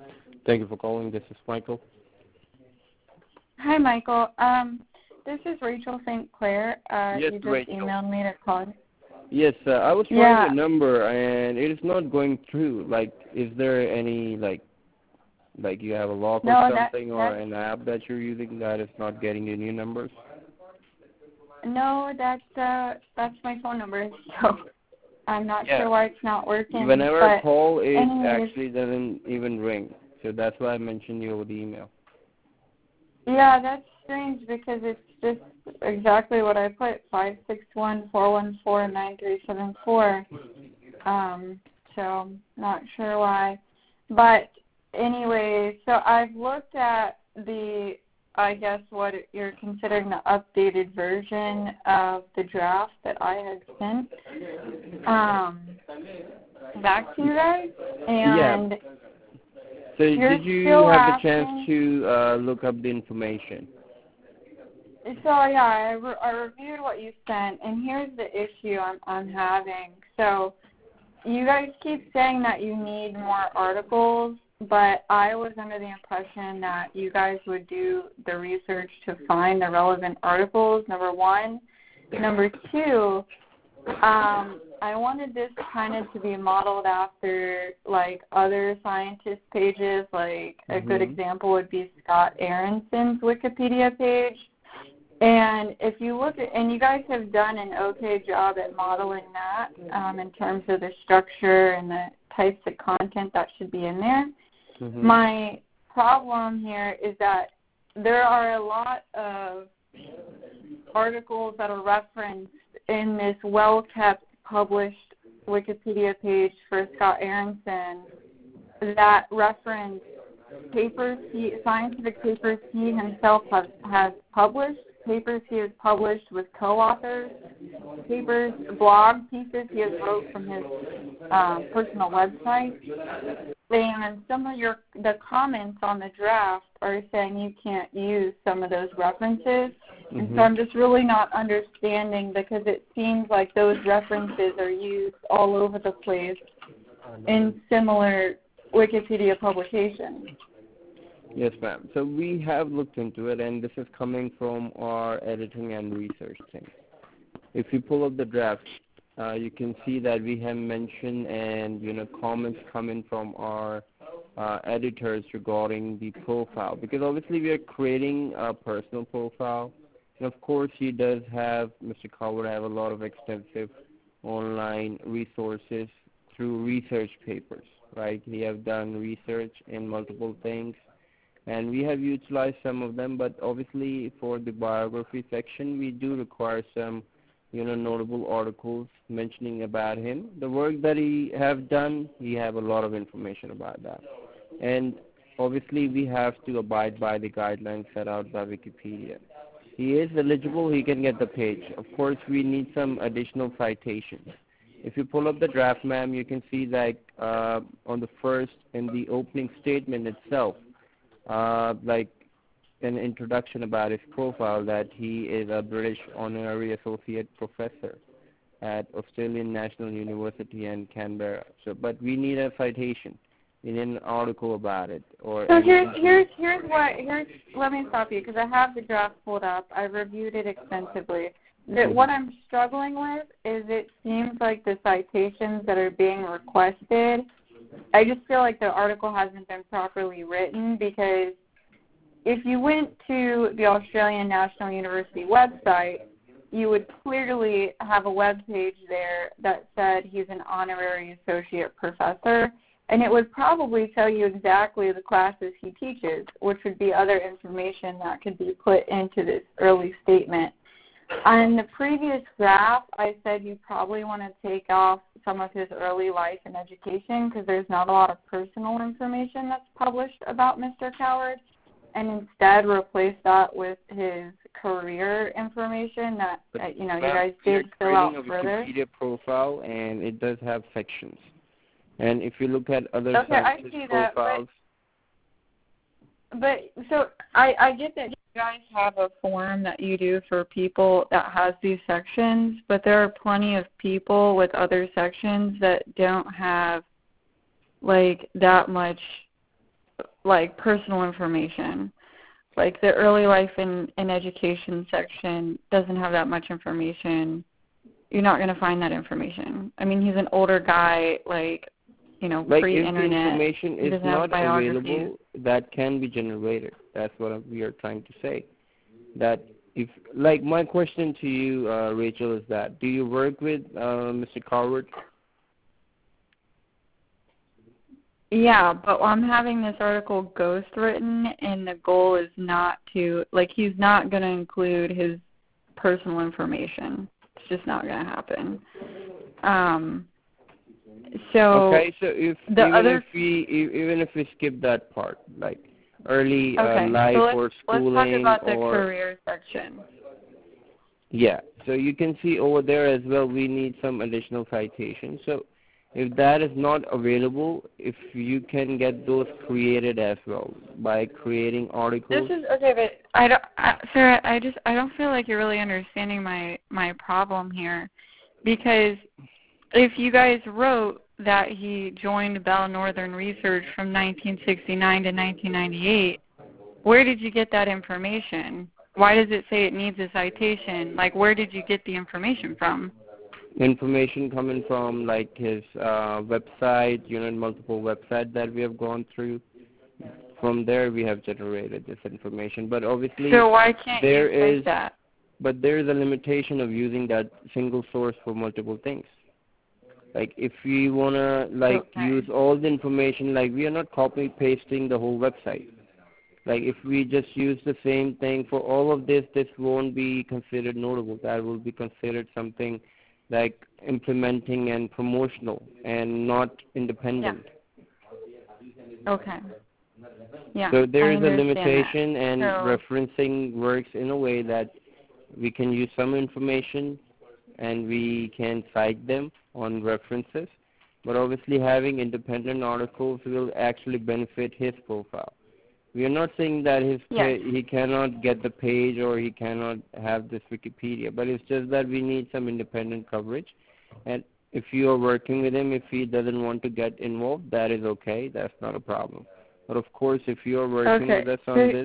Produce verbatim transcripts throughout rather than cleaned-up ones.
Thank you for calling. This is Michael. Hi, Michael. Um, this is Rachel Saint Clair. Uh, yes, you just Rachel. emailed me to call. Yes, uh, I was trying yeah. your number and it is not going through. Like, is there any like, like you have a lock no, or something, that, or an app that you're using that is not getting you new numbers? No, that's uh, that's my phone number. So I'm not yeah. sure why it's not working. Whenever but I call, it anyways, actually doesn't even ring. So that's why I mentioned you over the email. Yeah, that's strange because it's just exactly what I put, five six one, four one four, nine three seven four. Um, so not sure why. But anyway, so I've looked at the, I guess what you're considering the updated version of the draft that I had sent um, back to you guys. And yeah. So did you have the chance to uh, look up the information? So yeah, I, re- I reviewed what you sent, and here's the issue I'm, I'm having. So you guys keep saying that you need more articles, but I was under the impression that you guys would do the research to find the relevant articles, number one. Number two, um, I wanted this kind of to be modeled after, like, other scientist pages. Like, a mm-hmm. good example would be Scott Aronson's Wikipedia page. And if you look at, and you guys have done an okay job at modeling that um, in terms of the structure and the types of content that should be in there. Mm-hmm. My problem here is that there are a lot of articles that are referenced in this well-kept, published Wikipedia page for Scott Aronson that reference papers, he, scientific papers he himself has, has published, papers he has published with co-authors, papers, blog pieces he has wrote from his um, personal website. And some of your the comments on the draft are saying you can't use some of those references. Mm-hmm. And so I'm just really not understanding, because it seems like those references are used all over the place in similar Wikipedia publications. Yes, ma'am. So we have looked into it, and this is coming from our editing and research team. If you pull up the draft, uh, you can see that we have mentioned and, you know, comments coming from our uh, editors regarding the profile, because obviously we are creating a personal profile. And of course, he does have, Mister Coward, have a lot of extensive online resources through research papers, right? He have done research in multiple things, and we have utilized some of them, but obviously for the biography section, we do require some, you know, notable articles mentioning about him. The work that he have done, he have a lot of information about that. And obviously we have to abide by the guidelines set out by Wikipedia. He is eligible, he can get the page. Of course, we need some additional citations. If you pull up the draft, ma'am, you can see that uh, on the first, in the opening statement itself, uh, like an introduction about his profile, that he is a British honorary associate professor at Australian National University in Canberra. So, but we need a citation. We need an article about it. Or so here's here's here's what here's. Let me stop you, because I have the draft pulled up. I reviewed it extensively. That mm-hmm. What I'm struggling with is it seems like the citations that are being requested, I just feel like the article hasn't been properly written, because if you went to the Australian National University website, you would clearly have a web page there that said he's an honorary associate professor, and it would probably tell you exactly the classes he teaches, which would be other information that could be put into this early statement. On the previous graph, I said you probably want to take off some of his early life and education, because there's not a lot of personal information that's published about Mister Coward, and instead replace that with his career information that, that you know, you guys did fill out further. Wikipedia profile, and it does have sections. And if you look at other okay, I see profiles, that, but, but so I, I get that you guys have a form that you do for people that has these sections, but there are plenty of people with other sections that don't have, like, that much like personal information. Like the early life and, and education section doesn't have that much information. You're not going to find that information. I mean, he's an older guy, like, you know, like pre-internet. If the information he is doesn't have not available, that can be generated. That's what we are trying to say. That if, like, my question to you, uh, Rachel, is that do you work with uh, Mister Carwood? Yeah, but I'm having this article ghost written, and the goal is not to, like, he's not going to include his personal information. It's just not going to happen. Um, so okay, so if the even other, if we even if we skip that part, like early okay, uh, life so let's, or schooling, let's talk about the or career section. yeah, so you can see over there as well. We need some additional citations. So if that is not available, if you can get those created as well by creating articles. This is okay, but I don't, I, Sarah. I just I don't feel like you're really understanding my my problem here, because if you guys wrote that he joined Bell Northern Research from nineteen sixty-nine to nineteen ninety-eight, where did you get that information? Why does it say it needs a citation? Like, where did you get the information from? Information coming from like his uh, website, you know, multiple websites that we have gone through. From there, we have generated this information. But obviously, so why can't there you is, that? but there is a limitation of using that single source for multiple things. Like if we wanna like Okay. use all the information, like we are not copy pasting the whole website. Like if we just use the same thing for all of this, this won't be considered notable. That will be considered something like implementing and promotional and not independent. Yeah. Okay. Yeah. So there I is a limitation, that. and so, referencing works in a way that we can use some information and we can cite them on references. But obviously having independent articles will actually benefit his profile. We are not saying that his yes. pa- he cannot get the page or he cannot have this Wikipedia, but it's just that we need some independent coverage. And if you are working with him, if he doesn't want to get involved, that is okay. That's not a problem. But of course, if you are working Okay. with us on Here, this,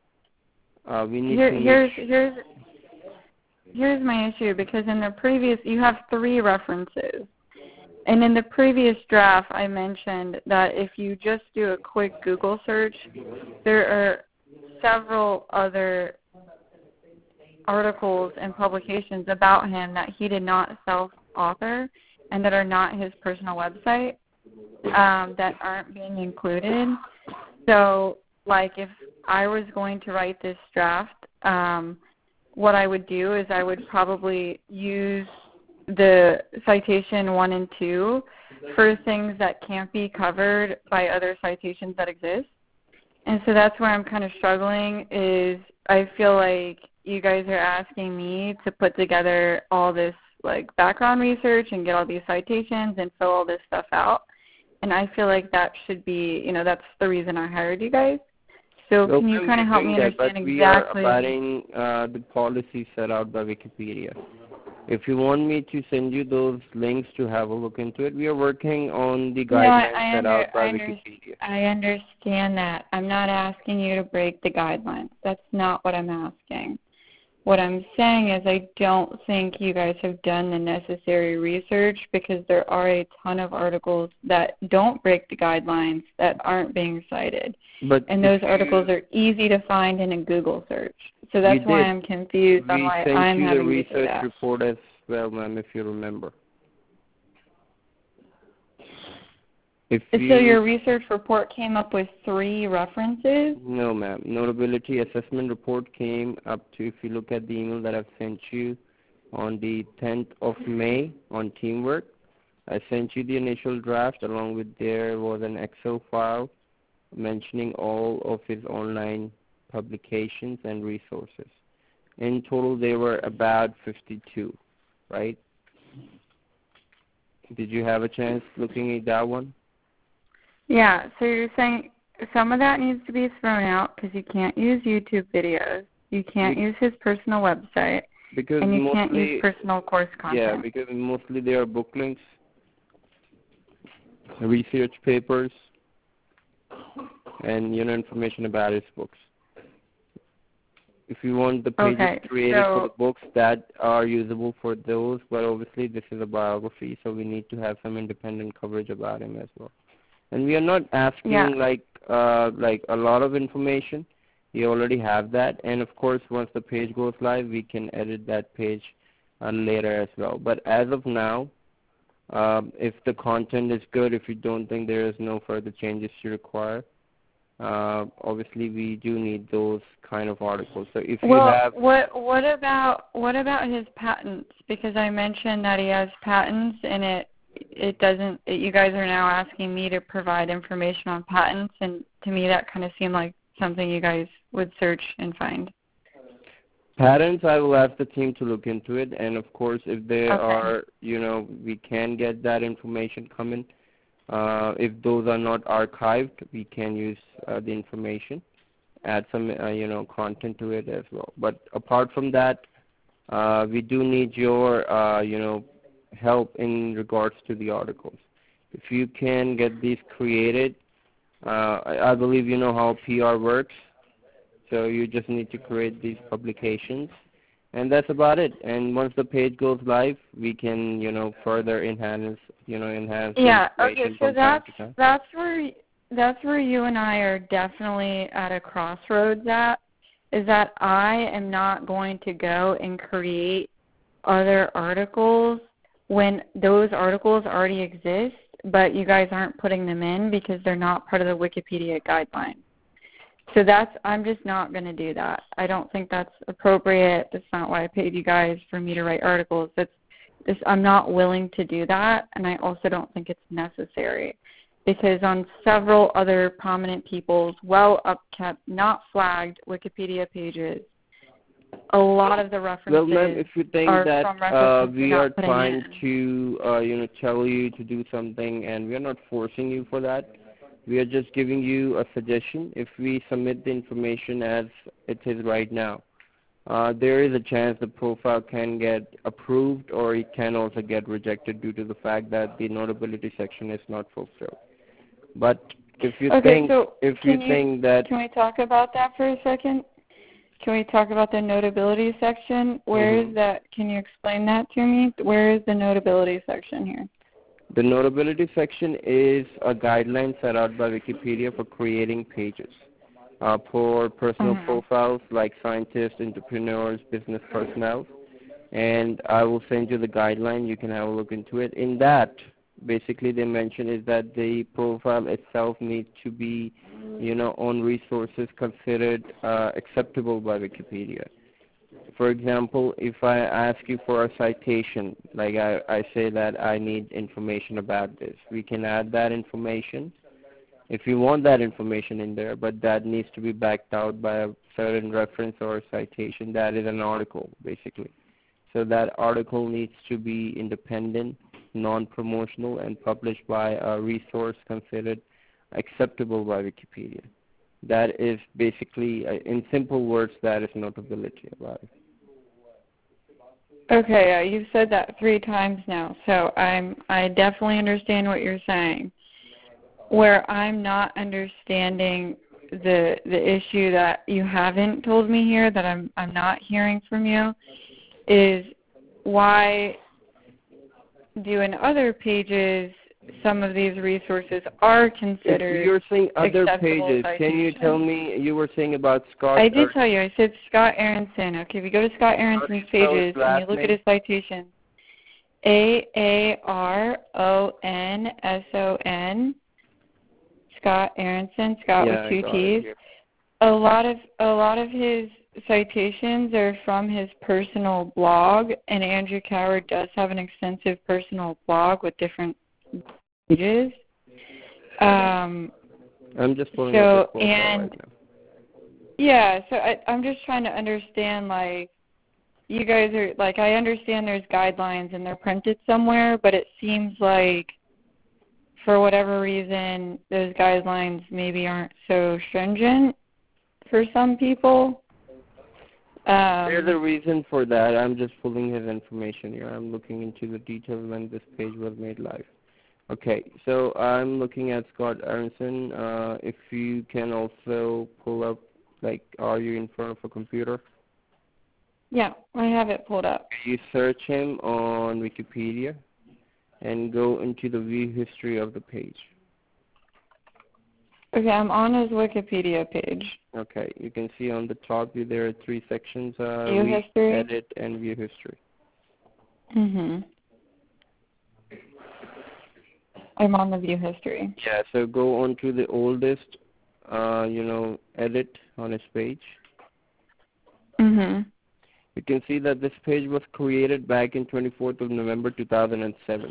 uh, we need here, to here's make here's here's my issue, because in the previous you have three references. And in the previous draft, I mentioned that if you just do a quick Google search, there are several other articles and publications about him that he did not self-author and that are not his personal website um, that aren't being included. So, like, if I was going to write this draft, um, what I would do is I would probably use the citation one and two for things that can't be covered by other citations that exist. And so that's where I'm kind of struggling, is I feel like you guys are asking me to put together all this like background research and get all these citations and fill all this stuff out. And I feel like that should be, you know, that's the reason I hired you guys. So well, can you kind of help me that, understand but exactly? we are abiding uh, the policy set out by Wikipedia. If you want me to send you those links to have a look into it, we are working on the guidelines no, I, I set under, out by I under, Wikipedia. I understand that. I'm not asking you to break the guidelines. That's not what I'm asking. What I'm saying is I don't think you guys have done the necessary research, because there are a ton of articles that don't break the guidelines that aren't being cited. But and those articles are easy to find in a Google search. So that's why I'm confused we on why sent I'm you having the to do research that. report as well, ma'am, if you remember. If So you, your research report came up with three references? No, ma'am. Notability assessment report came up to, if you look at the email that I've sent you on the tenth of May on Teamwork, I sent you the initial draft, along with there was an Excel file mentioning all of his online publications and resources. In total, there were about fifty-two, right? Did you have a chance looking at that one? Yeah, so you're saying some of that needs to be thrown out because you can't use YouTube videos, you can't Be- use his personal website, because and you mostly, can't use personal course content. Yeah, because mostly they are book links, research papers, and, you know, information about his books. If you want the pages Okay, created so, for the books that are usable for those, but obviously this is a biography, so we need to have some independent coverage about him as well. And we are not asking yeah. like uh, like a lot of information. We already have that, and of course, once the page goes live, we can edit that page uh, later as well. But as of now, um, if the content is good, if you don't think there is no further changes to require, uh, obviously we do need those kind of articles. So if well, you have, what what about what about his patents? Because I mentioned that he has patents, and it it doesn't. It, you guys are now asking me to provide information on patents, and to me that kind of seemed like something you guys would search and find. patents, I will ask the team to look into it, and of course, if there Okay. are, you know, we can get that information coming. Uh, if those are not archived, we can use uh, the information, add some, uh, you know, content to it as well. But apart from that, uh, we do need your, uh, you know, help in regards to the articles. If you can get these created, uh, I, I believe you know how P R works, so you just need to create these publications, and that's about it. And once the page goes live, we can, you know, further enhance, you know, enhance Yeah. the Okay. information So from time that's to time. that's where that's where you and I are definitely at a crossroads at. Is that I am not going to go and create other articles when those articles already exist, but you guys aren't putting them in because they're not part of the Wikipedia guidelines. So that's, I'm just not going to do that. I don't think that's appropriate. That's not why I paid you guys for me to write articles. That's this, I'm not willing to do that, and I also don't think it's necessary because on several other prominent people's well-upkept, not flagged Wikipedia pages, a lot of the references Well, ma'am, if you think are that from uh, references we you're are not putting trying in. to, uh, you know, tell you to do something, and we are not forcing you for that. We are just giving you a suggestion. If we submit the information as it is right now, uh, there is a chance the profile can get approved, or it can also get rejected due to the fact that the notability section is not fulfilled. But if you Okay, think, so if can you you, think that, can we talk about that for a second? Can we talk about the notability section? Where Mhm. is that? Can you explain that to me? Where is the notability section here? The notability section is a guideline set out by Wikipedia for creating pages uh, for personal Mm-hmm. profiles like scientists, entrepreneurs, business personnel. And I will send you the guideline. You can have a look into it. In that, basically they mention is that the profile itself needs to be, you know, on resources considered uh, acceptable by Wikipedia. For example, if I ask you for a citation, like I, I say that I need information about this, we can add that information if you want that information in there, but that needs to be backed out by a certain reference or a citation. That is an article, basically. So that article needs to be independent, non-promotional, and published by a resource considered acceptable by Wikipedia. That is basically, uh, in simple words, that is notability about it. Okay, uh, you've said that three times now, so I'm I definitely understand what you're saying. Where I'm not understanding the the issue that you haven't told me here, that I'm I'm not hearing from you, is why do in other pages some of these resources are considered If you're saying other acceptable pages, citations. can you tell me, you were saying about Scott? I did tell you. I said Scott Aronson. Okay, if you go to Scott Aronson's pages and you look at his citations, A A R O N S O N, Scott Aronson, Scott Yeah, with two T's. it, A lot of a lot of his citations are from his personal blog, and Andrew Coward does have an extensive personal blog with different pages. Um, I'm just pulling so, up the profile and right now. yeah, so I, I'm just trying to understand, like, you guys are, like, I understand there's guidelines and they're printed somewhere, but it seems like for whatever reason those guidelines maybe aren't so stringent for some people. Um, There's a reason for that. I'm just pulling his information here. I'm looking into the details when this page was made live. Okay, so I'm looking at Scott Aronson. Uh, if you can also pull up, like, are you in front of a computer? Yeah, I have it pulled up. You search him on Wikipedia and go into the view history of the page. Okay, I'm on his Wikipedia page. Okay, you can see on the top there are three sections, uh, View read, history. edit, and view history. Mhm. I'm on the view history. Yeah, so go on to the oldest, uh, you know, edit on his page. Mhm. You can see that this page was created back in twenty-fourth of November two thousand seven.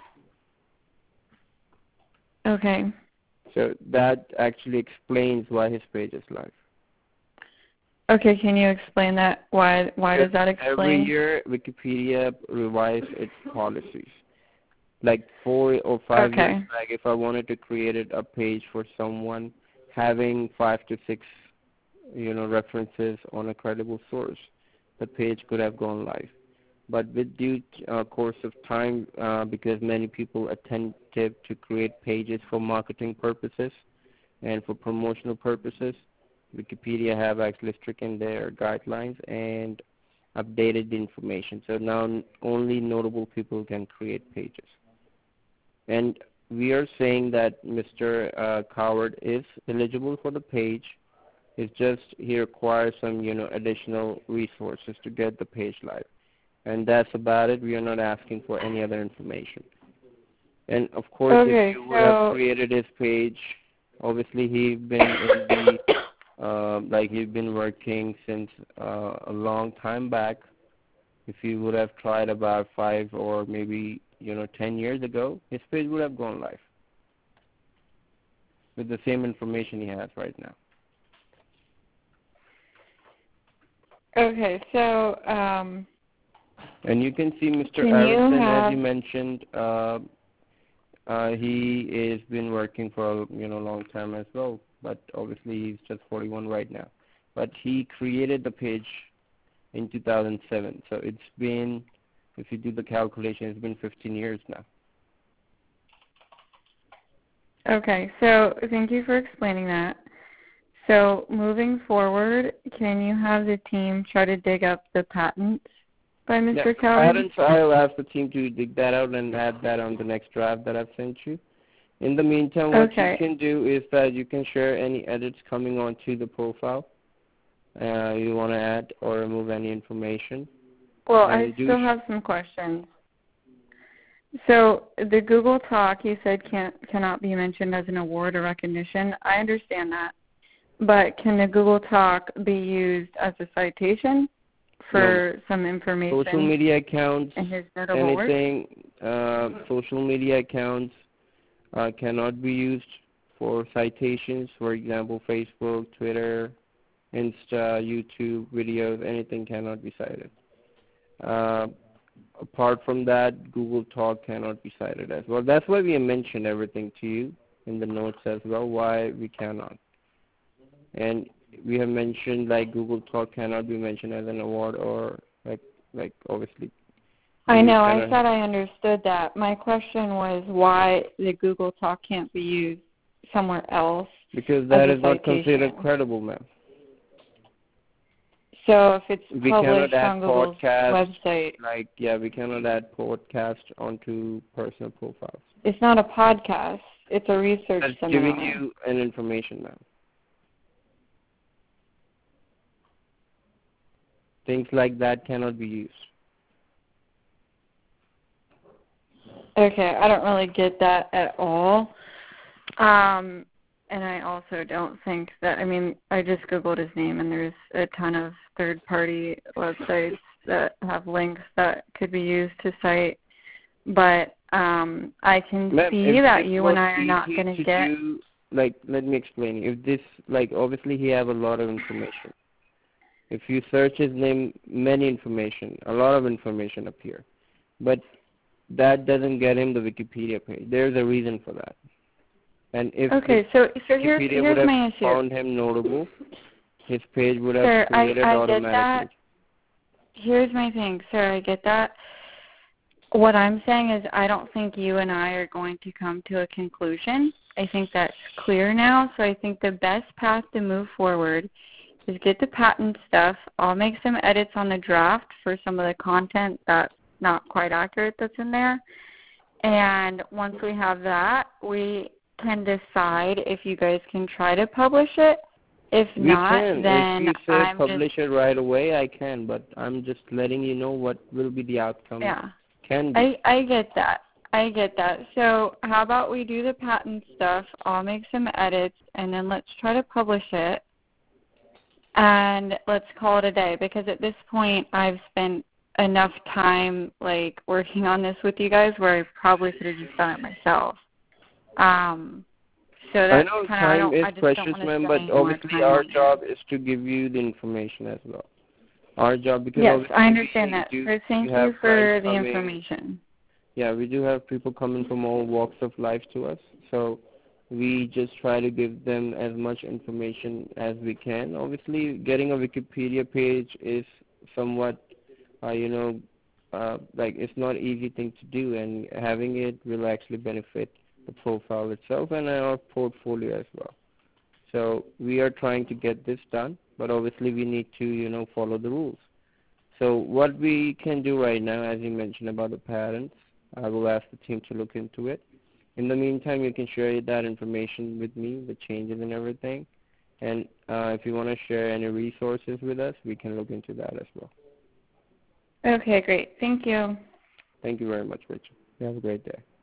Okay. So that actually explains why his page is live. Okay, can you explain that? Why why does that explain? Every year, Wikipedia revises its policies. Like four or five Okay. years back, if I wanted to create a page for someone having five to six, you know, references on a credible source, the page could have gone live. But with due uh, course of time, uh, because many people attempted to create pages for marketing purposes and for promotional purposes, Wikipedia have actually stricken their guidelines and updated the information. So now only notable people can create pages. And we are saying that Mister Uh, Coward is eligible for the page. It's just he requires some, you know, additional resources to get the page live. And that's about it. We are not asking for any other information. And of course, Okay, if you would so have created his page, obviously he's been in the, uh, like he's been working since uh, a long time back. If you would have tried about five or maybe, you know, ten years ago, his page would have gone live with the same information he has right now. okay, so um, and you can see Mister Can Aronson, you have, as you mentioned, uh, uh, he has been working for a you know long time as well. But obviously he's just forty-one right now. But he created the page in two thousand seven, so it's been, if you do the calculation, it's been fifteen years now. Okay, so thank you for explaining that. So moving forward, can you have the team try to dig up the patents by Mister Yeah, Coward? patents, I'll ask the team to dig that out and add that on the next draft that I've sent you. In the meantime, what Okay. you can do is that you can share any edits coming onto the profile uh, you want to add or remove any information. Well, and I still have some questions. So the Google Talk, you said can't cannot be mentioned as an award or recognition. I understand that. But can the Google Talk be used as a citation for no. some information? Social media accounts, and his notable anything, uh, social media accounts uh, cannot be used for citations. For example, Facebook, Twitter, Insta, YouTube, videos, anything cannot be cited. Uh, apart from that, Google Talk cannot be cited as well. That's why we mentioned everything to you in the notes as well, why we cannot. And we have mentioned like Google Talk cannot be mentioned as an award or like like obviously. I know, I thought I understood that. My question was why the Google Talk can't be used somewhere else. Because that is citation. not considered credible, ma'am. So if it's we published cannot on Google's podcast, website. Like, yeah, we cannot add podcast onto personal profiles. It's not a podcast. It's a research That's seminar. giving you an information, ma'am. Things like that cannot be used. Okay, I don't really get that at all. Um, and I also don't think that, I mean, I just Googled his name, and there's a ton of third-party websites that have links that could be used to cite. But um, I can see that you and I are not going to get... Do, like, let me explain. If this, like, obviously he have a lot of information. If you search his name, many information, a lot of information appear. But that doesn't get him the Wikipedia page. There's a reason for that. And if okay, so, so here's, Wikipedia here's would have my issue. found him notable, his page would have Sir, created I, I automatically. Get that. Here's my thing, sir. I get that. What I'm saying is I don't think you and I are going to come to a conclusion. I think that's clear now. So I think the best path to move forward is get the patent stuff. I'll make some edits on the draft for some of the content that's not quite accurate that's in there. And once we have that, we can decide if you guys can try to publish it. If We not, can. then If you say I'm publish just, it right away, I can, but I'm just letting you know what will be the outcome. yeah. Can be. I, I get that. I get that. So how about we do the patent stuff, I'll make some edits, and then let's try to publish it, and let's call it a day, because at this point I've spent enough time, like, working on this with you guys where I probably could have just done it myself. Um, so that's I know kind of, I time don't, is I just precious, don't want to ma'am, spend but any more obviously time our on job it. is to give you the information as well. Our job, because Yes, obviously I understand we that. do, So thank we have you for clients the coming. information. Yeah, we do have people coming from all walks of life to us, so we just try to give them as much information as we can. Obviously, getting a Wikipedia page is somewhat, uh, you know, uh, like it's not an easy thing to do, and having it will actually benefit the profile itself and our portfolio as well. So we are trying to get this done, but obviously we need to, you know, follow the rules. So what we can do right now, as you mentioned about the patents, I will ask the team to look into it. In the meantime, you can share that information with me, the changes and everything. And uh, if you want to share any resources with us, we can look into that as well. Okay, great. Thank you. Thank you very much, Rachel. You have a great day.